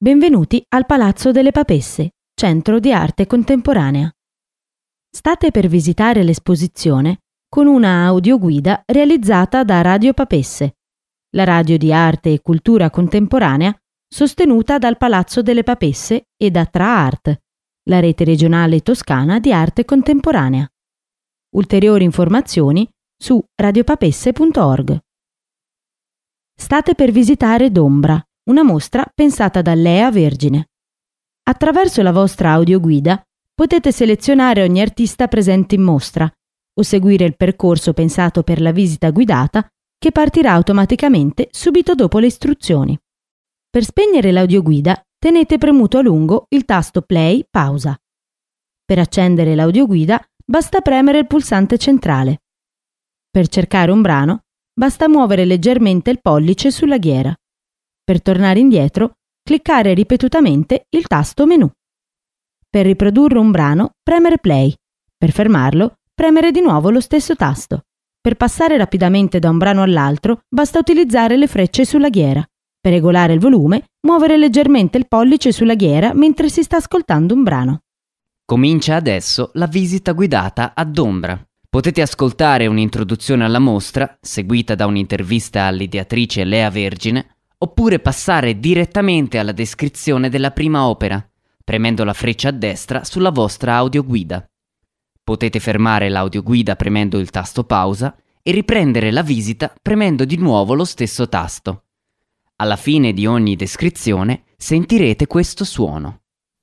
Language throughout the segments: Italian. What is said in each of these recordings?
Benvenuti al Palazzo delle Papesse, centro di arte contemporanea. State per visitare l'esposizione con una audioguida realizzata da Radio Papesse, la radio di arte e cultura contemporanea sostenuta dal Palazzo delle Papesse e da TraArt, la rete regionale toscana di arte contemporanea. Ulteriori informazioni su radiopapesse.org. State per visitare D'Ombra, una mostra pensata da Lea Vergine. Attraverso la vostra audioguida potete selezionare ogni artista presente in mostra o seguire il percorso pensato per la visita guidata che partirà automaticamente subito dopo le istruzioni. Per spegnere l'audioguida tenete premuto a lungo il tasto play pausa. Per accendere l'audioguida basta premere il pulsante centrale. Per cercare un brano basta muovere leggermente il pollice sulla ghiera. Per tornare indietro, cliccare ripetutamente il tasto menu. Per riprodurre un brano, premere play. Per fermarlo, premere di nuovo lo stesso tasto. Per passare rapidamente da un brano all'altro, basta utilizzare le frecce sulla ghiera. Per regolare il volume, muovere leggermente il pollice sulla ghiera mentre si sta ascoltando un brano. Comincia adesso la visita guidata a D'Ombra. Potete ascoltare un'introduzione alla mostra, seguita da un'intervista all'ideatrice Lea Vergine, oppure passare direttamente alla descrizione della prima opera, premendo la freccia a destra sulla vostra audioguida. Potete fermare l'audioguida premendo il tasto pausa e riprendere la visita premendo di nuovo lo stesso tasto. Alla fine di ogni descrizione sentirete questo suono.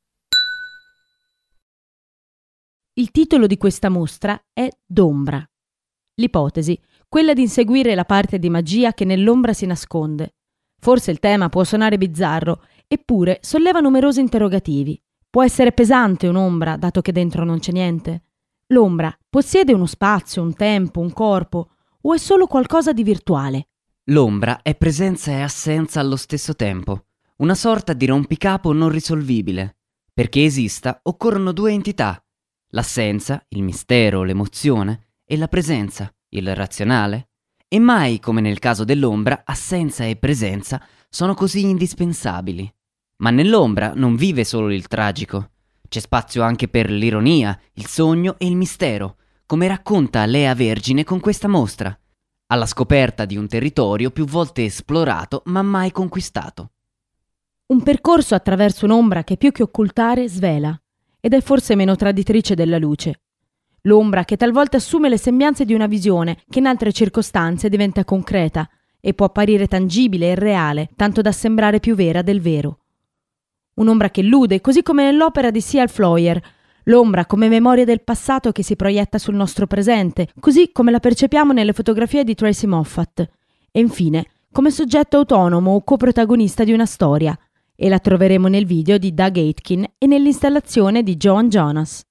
Il titolo di questa mostra è D'Ombra. L'ipotesi, quella di inseguire la parte di magia che nell'ombra si nasconde. Forse il tema può suonare bizzarro, eppure solleva numerosi interrogativi. Può essere pesante un'ombra, dato che dentro non c'è niente? L'ombra possiede uno spazio, un tempo, un corpo, o è solo qualcosa di virtuale? L'ombra è presenza e assenza allo stesso tempo, una sorta di rompicapo non risolvibile. Perché esista, occorrono due entità: l'assenza, il mistero, l'emozione, e la presenza, il razionale. E mai, come nel caso dell'ombra, assenza e presenza sono così indispensabili. Ma nell'ombra non vive solo il tragico. C'è spazio anche per l'ironia, il sogno e il mistero, come racconta Lea Vergine con questa mostra, alla scoperta di un territorio più volte esplorato ma mai conquistato. Un percorso attraverso un'ombra che più che occultare svela, ed è forse meno traditrice della luce. L'ombra che talvolta assume le sembianze di una visione che in altre circostanze diventa concreta e può apparire tangibile e reale, tanto da sembrare più vera del vero. Un'ombra che illude, così come nell'opera di C.L. Floyer, l'ombra come memoria del passato che si proietta sul nostro presente, così come la percepiamo nelle fotografie di Tracy Moffat, e infine come soggetto autonomo o coprotagonista di una storia, e la troveremo nel video di Doug Aitken e nell'installazione di Joan Jonas.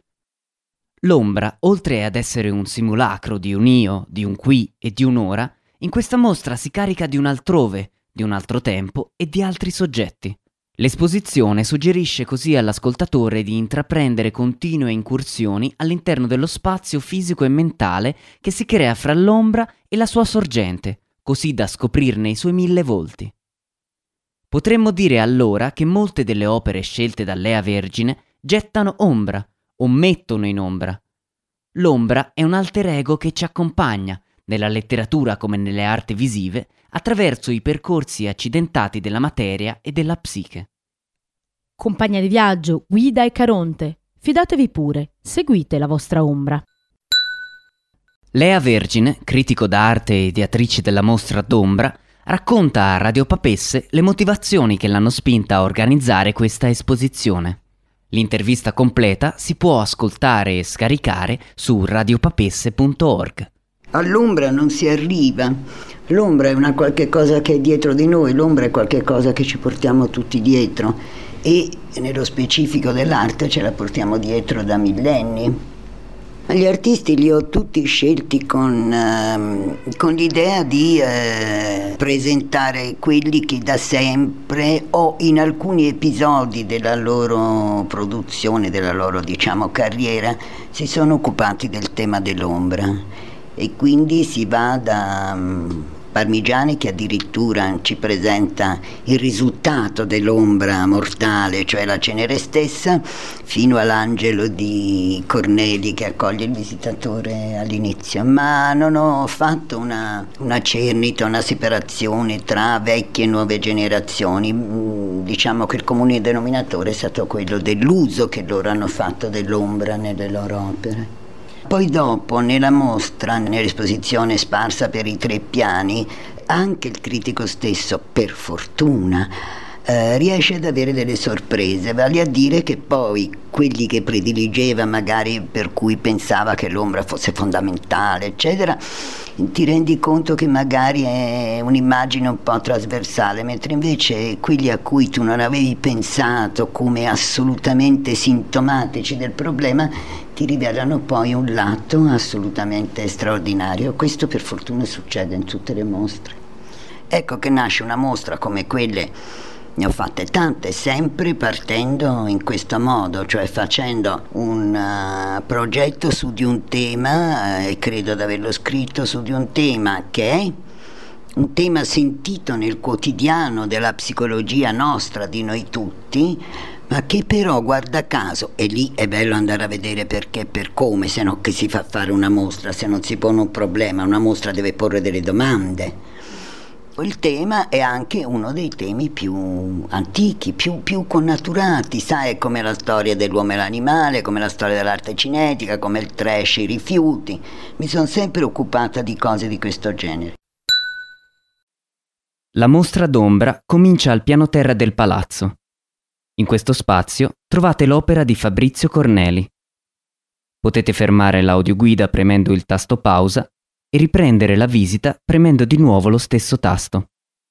L'ombra, oltre ad essere un simulacro di un io, di un qui e di un'ora, in questa mostra si carica di un altrove, di un altro tempo e di altri soggetti. L'esposizione suggerisce così all'ascoltatore di intraprendere continue incursioni all'interno dello spazio fisico e mentale che si crea fra l'ombra e la sua sorgente, così da scoprirne i suoi 1000 volti. Potremmo dire allora che molte delle opere scelte da Lea Vergine gettano ombra, o mettono in ombra. L'ombra è un alter ego che ci accompagna, nella letteratura come nelle arti visive, attraverso i percorsi accidentati della materia e della psiche. Compagna di viaggio, guida e caronte, fidatevi pure, seguite la vostra ombra. Lea Vergine, critico d'arte e ideatrice della mostra D'Ombra, racconta a Radio Papesse le motivazioni che l'hanno spinta a organizzare questa esposizione. L'intervista completa si può ascoltare e scaricare su radiopapesse.org. All'ombra non si arriva. L'ombra è una qualche cosa che è dietro di noi, l'ombra è qualche cosa che ci portiamo tutti dietro e nello specifico dell'arte ce la portiamo dietro da millenni. Gli artisti li ho tutti scelti con l'idea di presentare quelli che da sempre o in alcuni episodi della loro produzione, della loro carriera, si sono occupati del tema dell'ombra. E quindi si va Parmigiani, che addirittura ci presenta il risultato dell'ombra mortale, cioè la cenere stessa, fino all'angelo di Corneli che accoglie il visitatore all'inizio. Ma non ho fatto una cernita, una separazione tra vecchie e nuove generazioni. Diciamo che il comune denominatore è stato quello dell'uso che loro hanno fatto dell'ombra nelle loro opere. Poi dopo, nella mostra, nell'esposizione sparsa per i 3 piani, anche il critico stesso, per fortuna, riesce ad avere delle sorprese, vale a dire che poi quelli che prediligeva, magari per cui pensava che l'ombra fosse fondamentale, eccetera, ti rendi conto che magari è un'immagine un po' trasversale, mentre invece quelli a cui tu non avevi pensato come assolutamente sintomatici del problema ti rivelano poi un lato assolutamente straordinario. Questo per fortuna succede in tutte le mostre. Ecco che nasce una mostra come quelle, ne ho fatte tante, sempre partendo in questo modo, cioè facendo un progetto su di un tema, e credo di averlo scritto, su di un tema che è un tema sentito nel quotidiano della psicologia nostra, di noi tutti, ma che però, guarda caso, e lì è bello andare a vedere perché e per come, se no che si fa fare una mostra, se non si pone un problema, una mostra deve porre delle domande. Il tema è anche uno dei temi più antichi, più connaturati, sai, come la storia dell'uomo e l'animale, come la storia dell'arte cinetica, come il trash, i rifiuti. Mi sono sempre occupata di cose di questo genere. La mostra d'ombra comincia al piano terra del palazzo. In questo spazio trovate l'opera di Fabrizio Corneli. Potete fermare l'audioguida premendo il tasto pausa e riprendere la visita premendo di nuovo lo stesso tasto.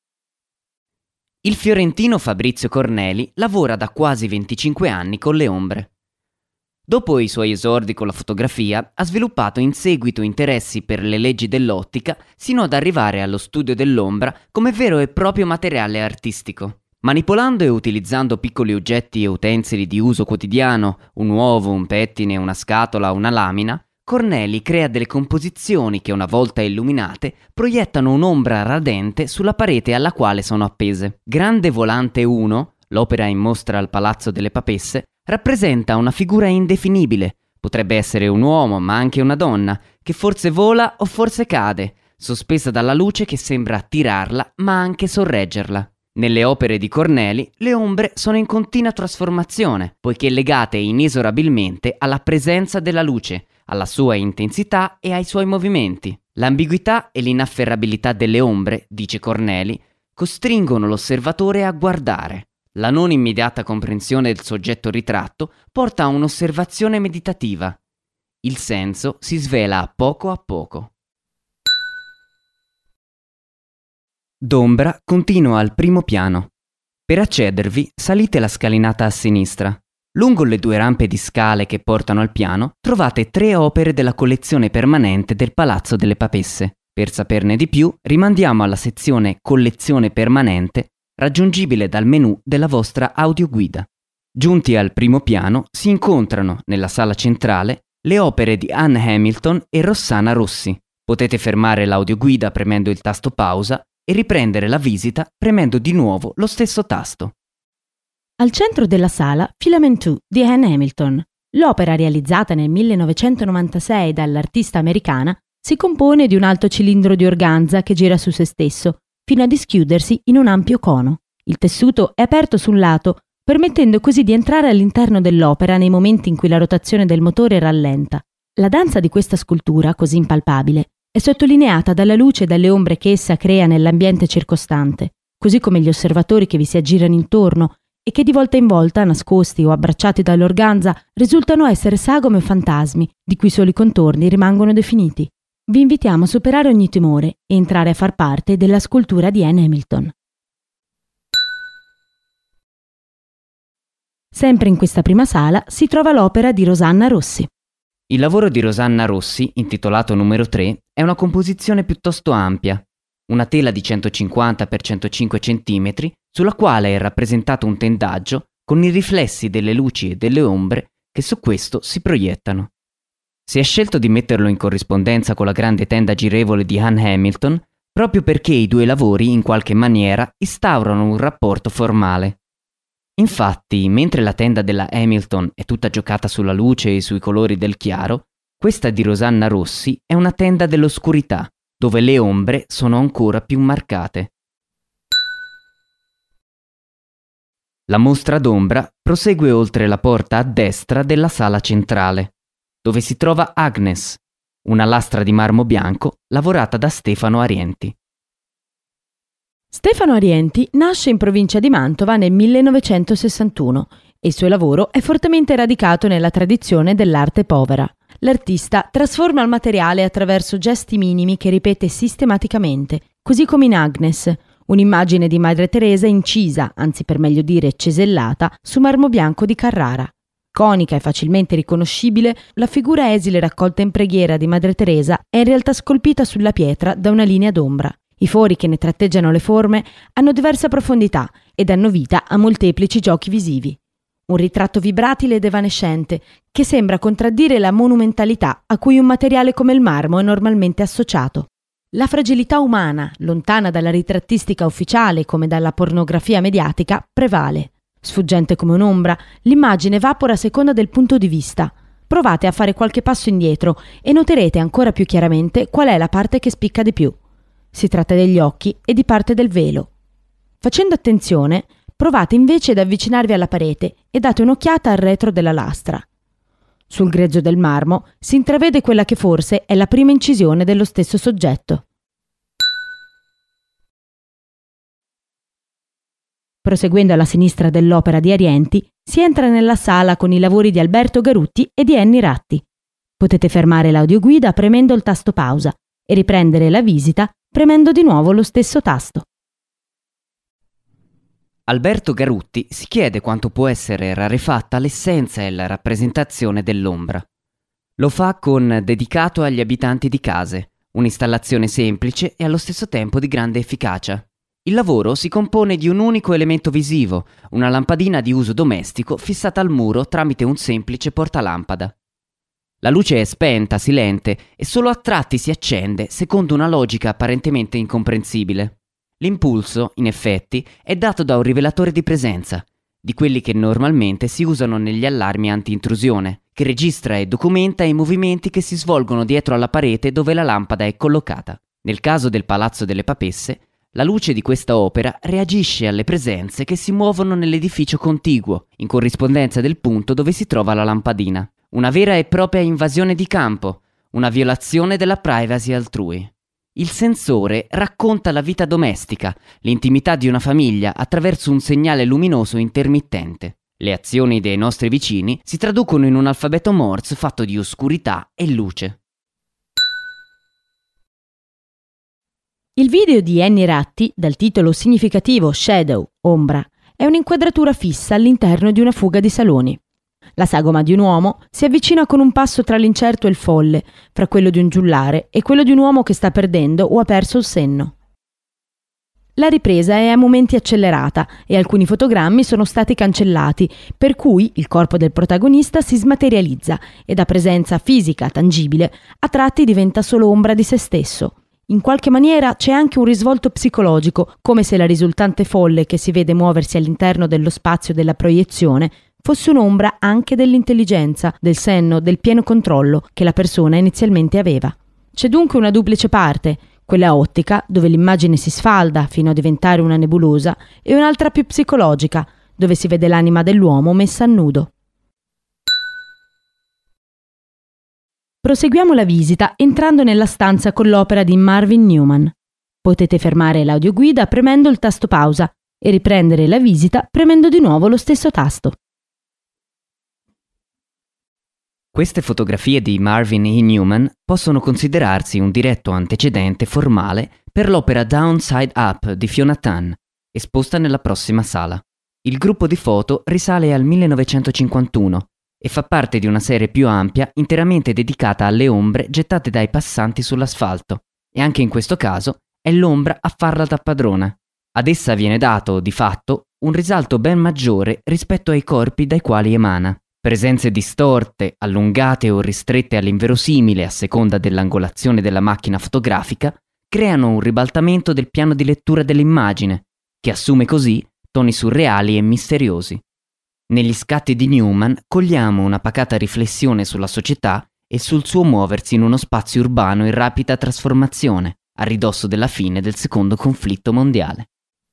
Il fiorentino Fabrizio Corneli lavora da quasi 25 anni con le ombre. Dopo i suoi esordi con la fotografia, ha sviluppato in seguito interessi per le leggi dell'ottica sino ad arrivare allo studio dell'ombra come vero e proprio materiale artistico. Manipolando e utilizzando piccoli oggetti e utensili di uso quotidiano, un uovo, un pettine, una scatola, una lamina, Corneli crea delle composizioni che, una volta illuminate, proiettano un'ombra radente sulla parete alla quale sono appese. Grande Volante 1, l'opera in mostra al Palazzo delle Papesse, rappresenta una figura indefinibile. Potrebbe essere un uomo, ma anche una donna, che forse vola o forse cade, sospesa dalla luce che sembra attirarla, ma anche sorreggerla. Nelle opere di Corneli le ombre sono in continua trasformazione, poiché legate inesorabilmente alla presenza della luce, alla sua intensità e ai suoi movimenti. L'ambiguità e l'inafferrabilità delle ombre, dice Corneli, costringono l'osservatore a guardare. La non immediata comprensione del soggetto ritratto porta a un'osservazione meditativa. Il senso si svela a poco. D'ombra continua al primo piano. Per accedervi salite la scalinata a sinistra. Lungo le 2 rampe di scale che portano al piano trovate 3 opere della collezione permanente del Palazzo delle Papesse. Per saperne di più rimandiamo alla sezione Collezione permanente, raggiungibile dal menu della vostra audioguida. Giunti al primo piano si incontrano, nella sala centrale, le opere di Anne Hamilton e Rossana Rossi. Potete fermare l'audioguida premendo il tasto pausa e riprendere la visita premendo di nuovo lo stesso tasto. Al centro della sala Filament 2 di Anne Hamilton. L'opera, realizzata nel 1996 dall'artista americana, si compone di un alto cilindro di organza che gira su se stesso, fino a dischiudersi in un ampio cono. Il tessuto è aperto sul lato, permettendo così di entrare all'interno dell'opera nei momenti in cui la rotazione del motore rallenta. La danza di questa scultura, così impalpabile, è sottolineata dalla luce e dalle ombre che essa crea nell'ambiente circostante, così come gli osservatori che vi si aggirano intorno e che di volta in volta, nascosti o abbracciati dall'organza, risultano essere sagome o fantasmi, di cui solo i contorni rimangono definiti. Vi invitiamo a superare ogni timore e entrare a far parte della scultura di Anne Hamilton. Sempre in questa prima sala si trova l'opera di Rosanna Rossi. Il lavoro di Rosanna Rossi, intitolato numero 3, è una composizione piuttosto ampia, una tela di 150 x 105 cm sulla quale è rappresentato un tendaggio con i riflessi delle luci e delle ombre che su questo si proiettano. Si è scelto di metterlo in corrispondenza con la grande tenda girevole di Anne Hamilton proprio perché i due lavori in qualche maniera instaurano un rapporto formale. Infatti, mentre la tenda della Hamilton è tutta giocata sulla luce e sui colori del chiaro, questa di Rosanna Rossi è una tenda dell'oscurità, dove le ombre sono ancora più marcate. La mostra d'ombra prosegue oltre la porta a destra della sala centrale, dove si trova Agnes, una lastra di marmo bianco lavorata da Stefano Arienti. Stefano Arienti nasce in provincia di Mantova nel 1961 e il suo lavoro è fortemente radicato nella tradizione dell'arte povera. L'artista trasforma il materiale attraverso gesti minimi che ripete sistematicamente, così come in Agnes, un'immagine di Madre Teresa incisa, anzi per meglio dire cesellata, su marmo bianco di Carrara. Conica e facilmente riconoscibile, la figura esile raccolta in preghiera di Madre Teresa è in realtà scolpita sulla pietra da una linea d'ombra. I fori che ne tratteggiano le forme hanno diversa profondità e danno vita a molteplici giochi visivi. Un ritratto vibratile ed evanescente che sembra contraddire la monumentalità a cui un materiale come il marmo è normalmente associato. La fragilità umana, lontana dalla ritrattistica ufficiale come dalla pornografia mediatica, prevale. Sfuggente come un'ombra, l'immagine evapora a seconda del punto di vista. Provate a fare qualche passo indietro e noterete ancora più chiaramente qual è la parte che spicca di più. Si tratta degli occhi e di parte del velo. Facendo attenzione, provate invece ad avvicinarvi alla parete e date un'occhiata al retro della lastra. Sul grezzo del marmo si intravede quella che forse è la prima incisione dello stesso soggetto. Proseguendo alla sinistra dell'opera di Arienti, si entra nella sala con i lavori di Alberto Garutti e di Annie Ratti. Potete fermare l'audioguida premendo il tasto pausa e riprendere la visita premendo di nuovo lo stesso tasto. Alberto Garutti si chiede quanto può essere rarefatta l'essenza e la rappresentazione dell'ombra. Lo fa con Dedicato agli abitanti di case, un'installazione semplice e allo stesso tempo di grande efficacia. Il lavoro si compone di un unico elemento visivo, una lampadina di uso domestico fissata al muro tramite un semplice portalampada. La luce è spenta, silente e solo a tratti si accende secondo una logica apparentemente incomprensibile. L'impulso, in effetti, è dato da un rivelatore di presenza, di quelli che normalmente si usano negli allarmi anti-intrusione, che registra e documenta i movimenti che si svolgono dietro alla parete dove la lampada è collocata. Nel caso del Palazzo delle Papesse, la luce di questa opera reagisce alle presenze che si muovono nell'edificio contiguo, in corrispondenza del punto dove si trova la lampadina. Una vera e propria invasione di campo, una violazione della privacy altrui. Il sensore racconta la vita domestica, l'intimità di una famiglia attraverso un segnale luminoso intermittente. Le azioni dei nostri vicini si traducono in un alfabeto Morse fatto di oscurità e luce. Il video di Annie Ratti, dal titolo significativo Shadow, Ombra, è un'inquadratura fissa all'interno di una fuga di saloni. La sagoma di un uomo si avvicina con un passo tra l'incerto e il folle, fra quello di un giullare e quello di un uomo che sta perdendo o ha perso il senno. La ripresa è a momenti accelerata e alcuni fotogrammi sono stati cancellati, per cui il corpo del protagonista si smaterializza e da presenza fisica tangibile a tratti diventa solo ombra di se stesso. In qualche maniera c'è anche un risvolto psicologico, come se la risultante folle che si vede muoversi all'interno dello spazio della proiezione fosse un'ombra anche dell'intelligenza, del senno, del pieno controllo che la persona inizialmente aveva. C'è dunque una duplice parte, quella ottica, dove l'immagine si sfalda fino a diventare una nebulosa, e un'altra più psicologica, dove si vede l'anima dell'uomo messa a nudo. Proseguiamo la visita entrando nella stanza con l'opera di Marvin Newman. Potete fermare l'audioguida premendo il tasto pausa e riprendere la visita premendo di nuovo lo stesso tasto. Queste fotografie di Marvin E. Newman possono considerarsi un diretto antecedente formale per l'opera Downside Up di Fiona Tan, esposta nella prossima sala. Il gruppo di foto risale al 1951 e fa parte di una serie più ampia interamente dedicata alle ombre gettate dai passanti sull'asfalto, e anche in questo caso è l'ombra a farla da padrona. Ad essa viene dato, di fatto, un risalto ben maggiore rispetto ai corpi dai quali emana. Presenze distorte, allungate o ristrette all'inverosimile a seconda dell'angolazione della macchina fotografica, creano un ribaltamento del piano di lettura dell'immagine, che assume così toni surreali e misteriosi. Negli scatti di Newman cogliamo una pacata riflessione sulla società e sul suo muoversi in uno spazio urbano in rapida trasformazione, a ridosso della fine del secondo conflitto mondiale.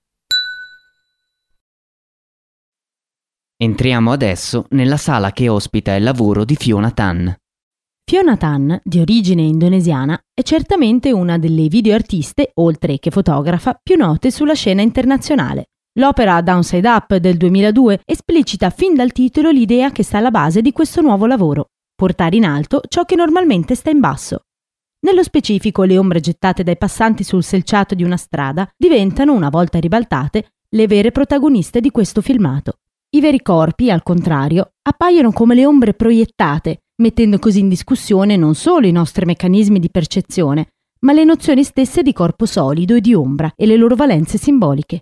Entriamo adesso nella sala che ospita il lavoro di Fiona Tan. Fiona Tan, di origine indonesiana, è certamente una delle videoartiste, oltre che fotografa, più note sulla scena internazionale. L'opera Downside Up del 2002 esplicita fin dal titolo l'idea che sta alla base di questo nuovo lavoro: portare in alto ciò che normalmente sta in basso. Nello specifico, le ombre gettate dai passanti sul selciato di una strada diventano, una volta ribaltate, le vere protagoniste di questo filmato. I veri corpi, al contrario, appaiono come le ombre proiettate, mettendo così in discussione non solo i nostri meccanismi di percezione, ma le nozioni stesse di corpo solido e di ombra e le loro valenze simboliche.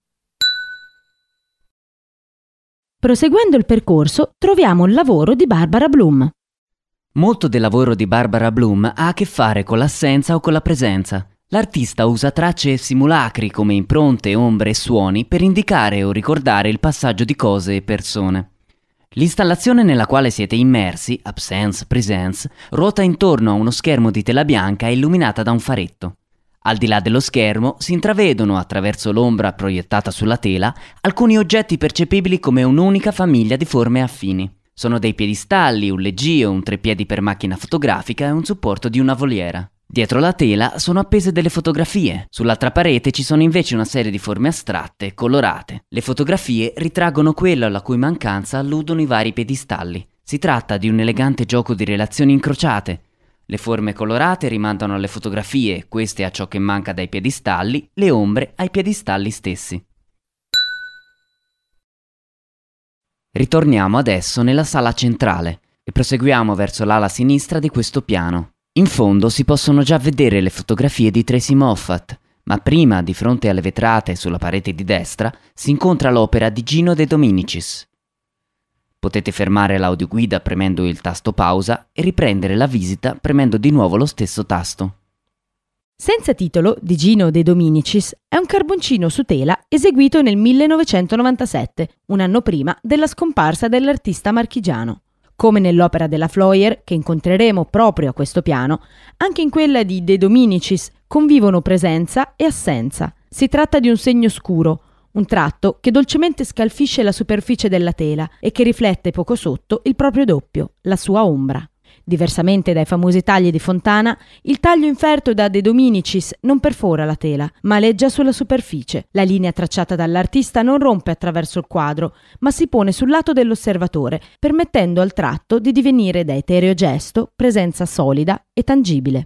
Proseguendo il percorso, troviamo il lavoro di Barbara Bloom. Molto del lavoro di Barbara Bloom ha a che fare con l'assenza o con la presenza. L'artista usa tracce e simulacri come impronte, ombre e suoni per indicare o ricordare il passaggio di cose e persone. L'installazione nella quale siete immersi, Absence Presence, ruota intorno a uno schermo di tela bianca illuminata da un faretto. Al di là dello schermo si intravedono, attraverso l'ombra proiettata sulla tela, alcuni oggetti percepibili come un'unica famiglia di forme affini. Sono dei piedistalli, un leggio, un treppiedi per macchina fotografica e un supporto di una voliera. Dietro la tela sono appese delle fotografie. Sull'altra parete ci sono invece una serie di forme astratte e colorate. Le fotografie ritraggono quello alla cui mancanza alludono i vari piedistalli. Si tratta di un elegante gioco di relazioni incrociate. Le forme colorate rimandano alle fotografie, queste a ciò che manca dai piedistalli, le ombre ai piedistalli stessi. Ritorniamo adesso nella sala centrale e proseguiamo verso l'ala sinistra di questo piano. In fondo si possono già vedere le fotografie di Tracy Moffat, ma prima, di fronte alle vetrate sulla parete di destra, si incontra l'opera di Gino De Dominicis. Potete fermare l'audioguida premendo il tasto pausa e riprendere la visita premendo di nuovo lo stesso tasto. Senza titolo, di Gino De Dominicis, è un carboncino su tela eseguito nel 1997, un anno prima della scomparsa dell'artista marchigiano. Come nell'opera della Floyer, che incontreremo proprio a questo piano, anche in quella di De Dominicis convivono presenza e assenza. Si tratta di un segno scuro, un tratto che dolcemente scalfisce la superficie della tela e che riflette poco sotto il proprio doppio, la sua ombra. Diversamente dai famosi tagli di Fontana, il taglio inferto da De Dominicis non perfora la tela, ma aleggia sulla superficie. La linea tracciata dall'artista non rompe attraverso il quadro, ma si pone sul lato dell'osservatore, permettendo al tratto di divenire da etereo gesto presenza solida e tangibile.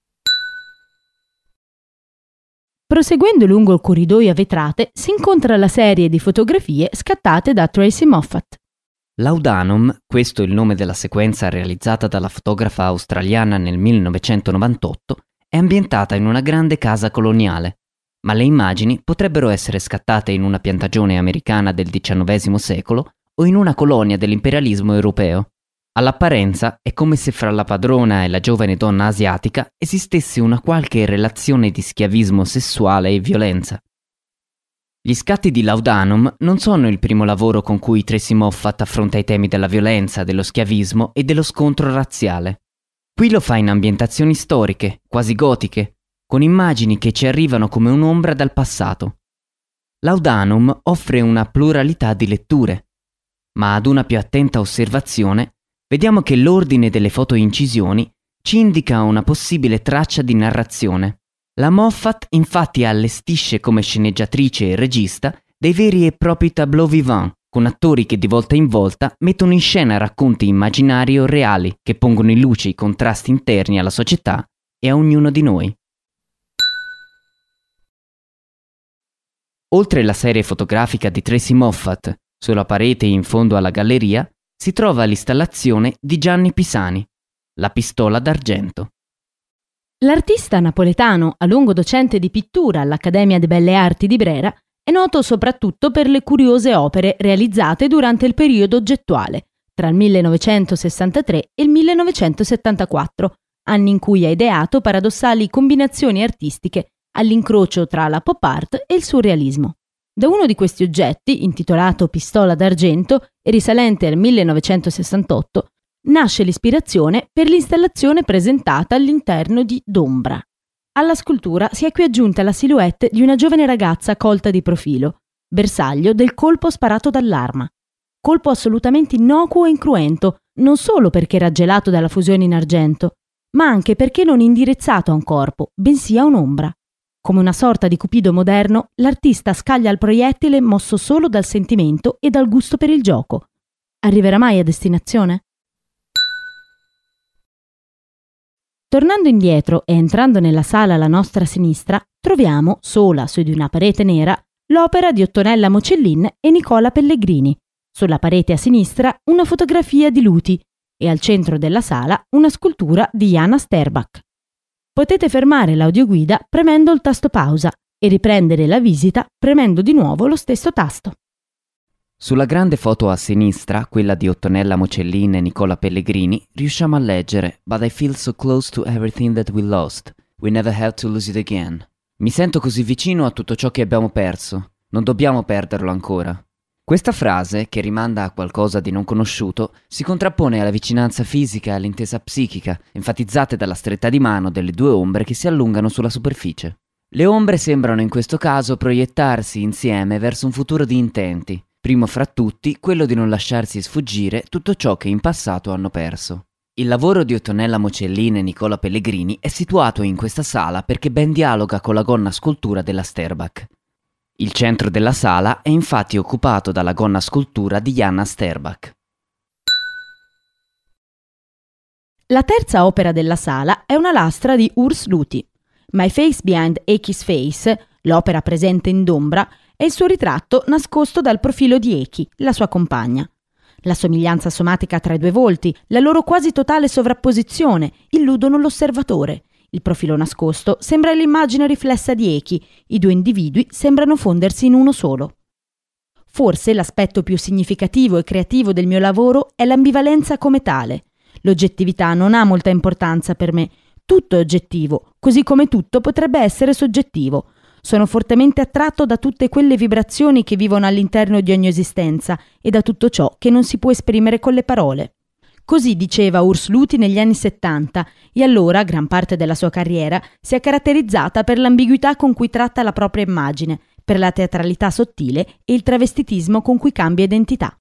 Proseguendo lungo il corridoio a vetrate, si incontra la serie di fotografie scattate da Tracy Moffat. Laudanum, questo è il nome della sequenza realizzata dalla fotografa australiana nel 1998, è ambientata in una grande casa coloniale, ma le immagini potrebbero essere scattate in una piantagione americana del XIX secolo o in una colonia dell'imperialismo europeo. All'apparenza è come se fra la padrona e la giovane donna asiatica esistesse una qualche relazione di schiavismo sessuale e violenza. Gli scatti di Laudanum non sono il primo lavoro con cui Tracy Moffat affronta i temi della violenza, dello schiavismo e dello scontro razziale. Qui lo fa in ambientazioni storiche, quasi gotiche, con immagini che ci arrivano come un'ombra dal passato. Laudanum offre una pluralità di letture, ma ad una più attenta osservazione vediamo che l'ordine delle fotoincisioni ci indica una possibile traccia di narrazione. La Moffat infatti allestisce come sceneggiatrice e regista dei veri e propri tableau vivant, con attori che di volta in volta mettono in scena racconti immaginari o reali che pongono in luce i contrasti interni alla società e a ognuno di noi. Oltre la serie fotografica di Tracy Moffat, sulla parete in fondo alla galleria si trova l'installazione di Gianni Pisani, La pistola d'argento. L'artista napoletano, a lungo docente di pittura all'Accademia de Belle Arti di Brera, è noto soprattutto per le curiose opere realizzate durante il periodo oggettuale, tra il 1963 e il 1974, anni in cui ha ideato paradossali combinazioni artistiche all'incrocio tra la pop art e il surrealismo. Da uno di questi oggetti, intitolato Pistola d'argento e risalente al 1968, nasce l'ispirazione per l'installazione presentata all'interno di D'Ombra. Alla scultura si è qui aggiunta la silhouette di una giovane ragazza colta di profilo, bersaglio del colpo sparato dall'arma. Colpo assolutamente innocuo e incruento, non solo perché raggelato dalla fusione in argento, ma anche perché non indirizzato a un corpo, bensì a un'ombra. Come una sorta di Cupido moderno, l'artista scaglia il proiettile mosso solo dal sentimento e dal gusto per il gioco. Arriverà mai a destinazione? Tornando indietro e entrando nella sala alla nostra sinistra, troviamo, sola su di una parete nera, l'opera di Ottonella Mocellin e Nicola Pellegrini. Sulla parete a sinistra una fotografia di Luti e al centro della sala una scultura di Jana Sterbak. Potete fermare l'audioguida premendo il tasto pausa e riprendere la visita premendo di nuovo lo stesso tasto. Sulla grande foto a sinistra, quella di Ottonella Mocellin e Nicola Pellegrini, riusciamo a leggere "But I feel so close to everything that we lost. We never have to lose it again." Mi sento così vicino a tutto ciò che abbiamo perso. Non dobbiamo perderlo ancora. Questa frase, che rimanda a qualcosa di non conosciuto, si contrappone alla vicinanza fisica e all'intesa psichica, enfatizzate dalla stretta di mano delle due ombre che si allungano sulla superficie. Le ombre sembrano in questo caso proiettarsi insieme verso un futuro di intenti, primo fra tutti quello di non lasciarsi sfuggire tutto ciò che in passato hanno perso. Il lavoro di Ottonella Mocellin e Nicola Pellegrini è situato in questa sala perché ben dialoga con la gonna scultura della Sterbak. Il centro della sala è infatti occupato dalla gonna scultura di Jana Sterbak. La terza opera della sala è una lastra di Urs Luti. My Face Behind Eki's Face, l'opera presente in D'Ombra, è il suo ritratto nascosto dal profilo di Eki, la sua compagna. La somiglianza somatica tra i due volti, la loro quasi totale sovrapposizione, illudono l'osservatore. Il profilo nascosto sembra l'immagine riflessa di Eki, i due individui sembrano fondersi in uno solo. Forse l'aspetto più significativo e creativo del mio lavoro è l'ambivalenza come tale. L'oggettività non ha molta importanza per me, tutto è oggettivo, così come tutto potrebbe essere soggettivo. Sono fortemente attratto da tutte quelle vibrazioni che vivono all'interno di ogni esistenza e da tutto ciò che non si può esprimere con le parole. Così diceva Urs Luti negli anni 70 e allora gran parte della sua carriera si è caratterizzata per l'ambiguità con cui tratta la propria immagine, per la teatralità sottile e il travestitismo con cui cambia identità.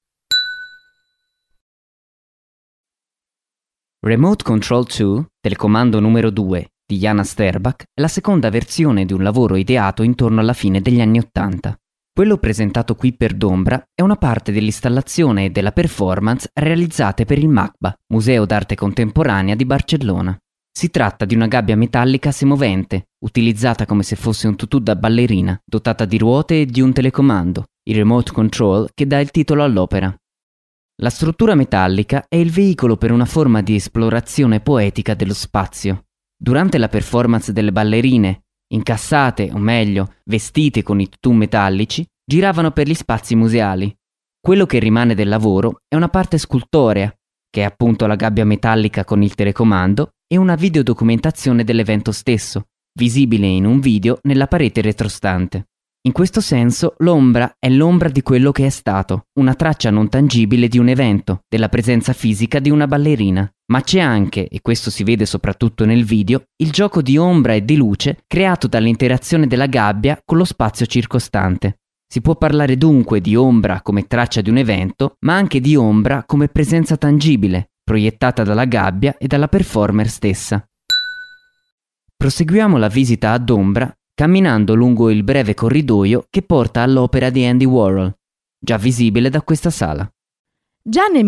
Remote Control 2, telecomando numero 2 di Jana Sterbak, è la seconda versione di un lavoro ideato intorno alla fine degli anni 80. Quello presentato qui per D'Ombra è una parte dell'installazione e della performance realizzate per il MACBA, Museo d'Arte Contemporanea di Barcellona. Si tratta di una gabbia metallica semovente, utilizzata come se fosse un tutù da ballerina, dotata di ruote e di un telecomando, il remote control che dà il titolo all'opera. La struttura metallica è il veicolo per una forma di esplorazione poetica dello spazio. Durante la performance delle ballerine, incassate, o meglio, vestite con i tutù metallici, giravano per gli spazi museali. Quello che rimane del lavoro è una parte scultorea, che è appunto la gabbia metallica con il telecomando, e una videodocumentazione dell'evento stesso, visibile in un video nella parete retrostante. In questo senso, l'ombra è l'ombra di quello che è stato, una traccia non tangibile di un evento, della presenza fisica di una ballerina. Ma c'è anche, e questo si vede soprattutto nel video, il gioco di ombra e di luce creato dall'interazione della gabbia con lo spazio circostante. Si può parlare dunque di ombra come traccia di un evento, ma anche di ombra come presenza tangibile, proiettata dalla gabbia e dalla performer stessa. Proseguiamo la visita ad D'Ombra camminando lungo il breve corridoio che porta all'opera di Andy Warhol, già visibile da questa sala. Già nel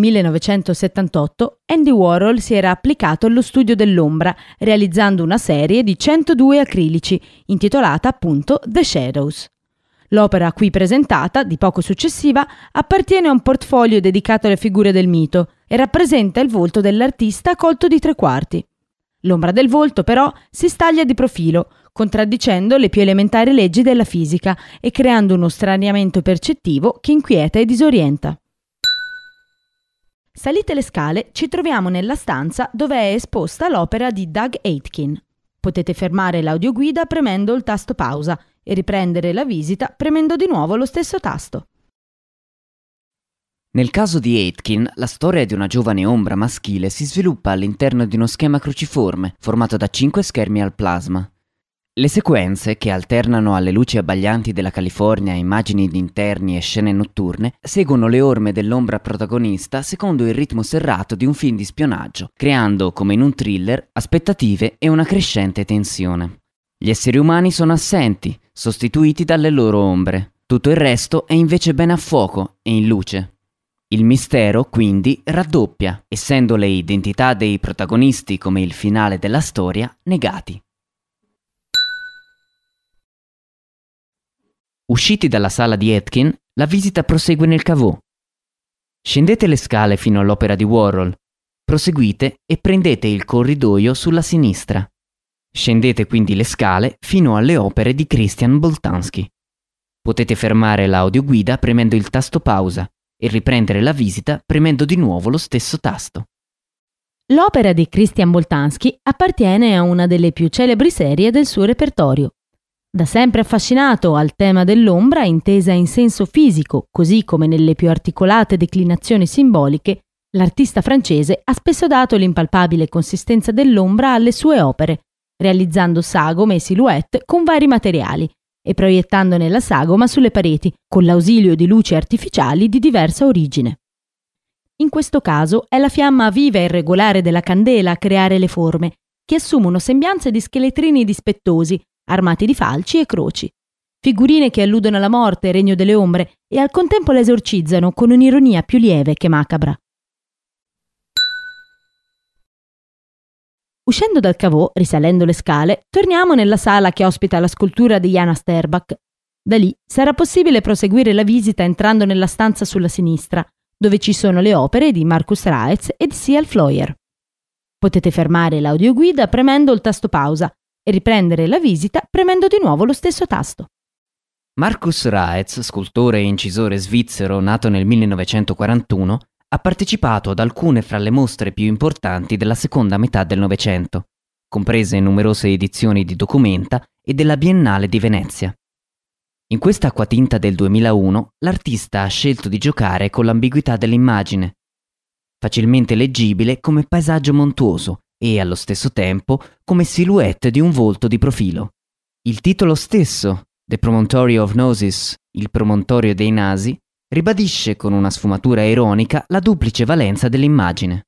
1978 Andy Warhol si era applicato allo studio dell'ombra, realizzando una serie di 102 acrilici, intitolata appunto The Shadows. L'opera qui presentata, di poco successiva, appartiene a un portfolio dedicato alle figure del mito e rappresenta il volto dell'artista colto di 3/4. L'ombra del volto, però, si staglia di profilo, contraddicendo le più elementari leggi della fisica e creando uno straniamento percettivo che inquieta e disorienta. Salite le scale, ci troviamo nella stanza dove è esposta l'opera di Doug Aitken. Potete fermare l'audioguida premendo il tasto pausa e riprendere la visita premendo di nuovo lo stesso tasto. Nel caso di Aitken, la storia di una giovane ombra maschile si sviluppa all'interno di uno schema cruciforme formato da 5 schermi al plasma. Le sequenze, che alternano alle luci abbaglianti della California, immagini di interni e scene notturne, seguono le orme dell'ombra protagonista secondo il ritmo serrato di un film di spionaggio, creando, come in un thriller, aspettative e una crescente tensione. Gli esseri umani sono assenti, sostituiti dalle loro ombre. Tutto il resto è invece ben a fuoco e in luce. Il mistero, quindi, raddoppia, essendo le identità dei protagonisti, come il finale della storia, negati. Usciti dalla sala di Aitken, la visita prosegue nel caveau. Scendete le scale fino all'opera di Warhol, proseguite e prendete il corridoio sulla sinistra. Scendete quindi le scale fino alle opere di Christian Boltanski. Potete fermare l'audioguida premendo il tasto pausa e riprendere la visita premendo di nuovo lo stesso tasto. L'opera di Christian Boltanski appartiene a una delle più celebri serie del suo repertorio. Da sempre affascinato al tema dell'ombra intesa in senso fisico, così come nelle più articolate declinazioni simboliche, l'artista francese ha spesso dato l'impalpabile consistenza dell'ombra alle sue opere, realizzando sagome e silhouette con vari materiali e proiettandone la sagoma sulle pareti, con l'ausilio di luci artificiali di diversa origine. In questo caso è la fiamma viva e irregolare della candela a creare le forme, che assumono sembianze di scheletrini dispettosi, armati di falci e croci. Figurine che alludono alla morte e regno delle ombre e al contempo le esorcizzano con un'ironia più lieve che macabra. Uscendo dal caveau, risalendo le scale, torniamo nella sala che ospita la scultura di Jana Sterbak. Da lì sarà possibile proseguire la visita entrando nella stanza sulla sinistra, dove ci sono le opere di Marcus Raetz e di C.L. Floyer. Potete fermare l'audioguida premendo il tasto pausa e riprendere la visita premendo di nuovo lo stesso tasto. Marcus Raetz, scultore e incisore svizzero nato nel 1941, ha partecipato ad alcune fra le mostre più importanti della seconda metà del Novecento, comprese numerose edizioni di Documenta e della Biennale di Venezia. In questa acquatinta del 2001, l'artista ha scelto di giocare con l'ambiguità dell'immagine, facilmente leggibile come paesaggio montuoso e, allo stesso tempo, come silhouette di un volto di profilo. Il titolo stesso, The Promontory of Noses, il promontorio dei nasi, ribadisce con una sfumatura ironica la duplice valenza dell'immagine.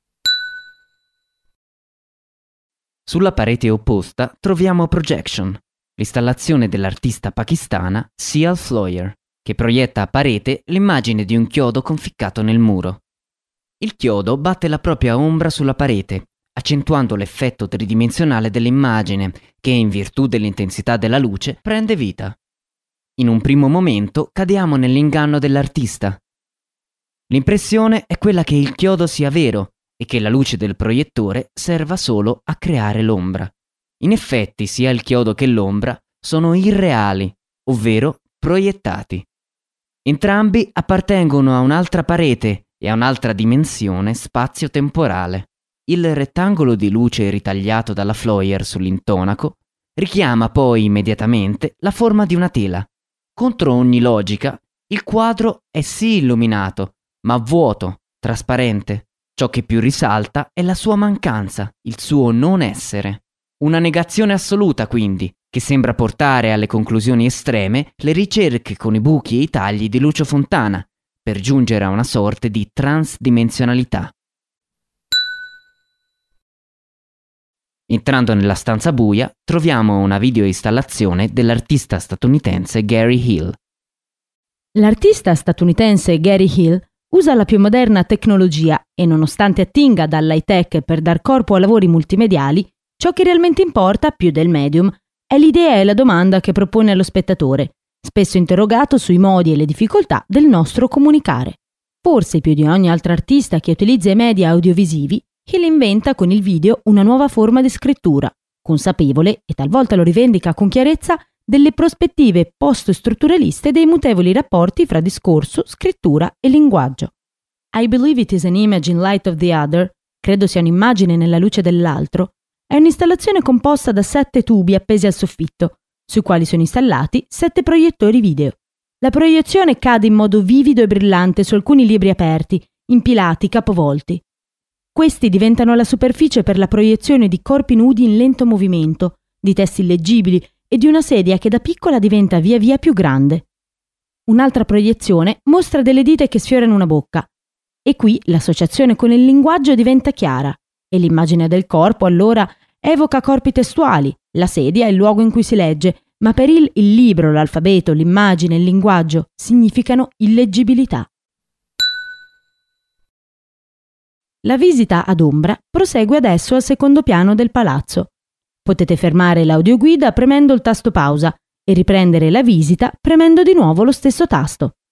Sulla parete opposta troviamo Projection, l'installazione dell'artista pakistana C.L. Floyer, che proietta a parete l'immagine di un chiodo conficcato nel muro. Il chiodo batte la propria ombra sulla parete, accentuando l'effetto tridimensionale dell'immagine che, in virtù dell'intensità della luce, prende vita. In un primo momento cadiamo nell'inganno dell'artista. L'impressione è quella che il chiodo sia vero e che la luce del proiettore serva solo a creare l'ombra. In effetti, sia il chiodo che l'ombra sono irreali, ovvero proiettati. Entrambi appartengono a un'altra parete e a un'altra dimensione spazio-temporale. Il rettangolo di luce ritagliato dalla Floyer sull'intonaco richiama poi immediatamente la forma di una tela. Contro ogni logica, il quadro è sì illuminato, ma vuoto, trasparente. Ciò che più risalta è la sua mancanza, il suo non essere. Una negazione assoluta, quindi, che sembra portare alle conclusioni estreme le ricerche con i buchi e i tagli di Lucio Fontana, per giungere a una sorta di transdimensionalità. Entrando nella stanza buia, troviamo una videoinstallazione dell'artista statunitense Gary Hill. L'artista statunitense Gary Hill usa la più moderna tecnologia e, nonostante attinga dall'high tech per dar corpo a lavori multimediali, ciò che realmente importa, più del medium, è l'idea e la domanda che propone allo spettatore, spesso interrogato sui modi e le difficoltà del nostro comunicare. Forse più di ogni altro artista che utilizza i media audiovisivi, Hill inventa con il video una nuova forma di scrittura, consapevole, e talvolta lo rivendica con chiarezza, delle prospettive post-strutturaliste dei mutevoli rapporti fra discorso, scrittura e linguaggio. I believe it is an image in light of the other, credo sia un'immagine nella luce dell'altro, è un'installazione composta da 7 tubi appesi al soffitto, sui quali sono installati 7 proiettori video. La proiezione cade in modo vivido e brillante su alcuni libri aperti, impilati capovolti. Questi diventano la superficie per la proiezione di corpi nudi in lento movimento, di testi illeggibili e di una sedia che da piccola diventa via via più grande. Un'altra proiezione mostra delle dita che sfiorano una bocca. E qui l'associazione con il linguaggio diventa chiara e l'immagine del corpo allora evoca corpi testuali, la sedia è il luogo in cui si legge, ma per il libro, l'alfabeto, l'immagine, il linguaggio significano illeggibilità. La visita ad Ombra prosegue adesso al secondo piano del palazzo. Potete fermare l'audioguida premendo il tasto pausa e riprendere la visita premendo di nuovo lo stesso tasto.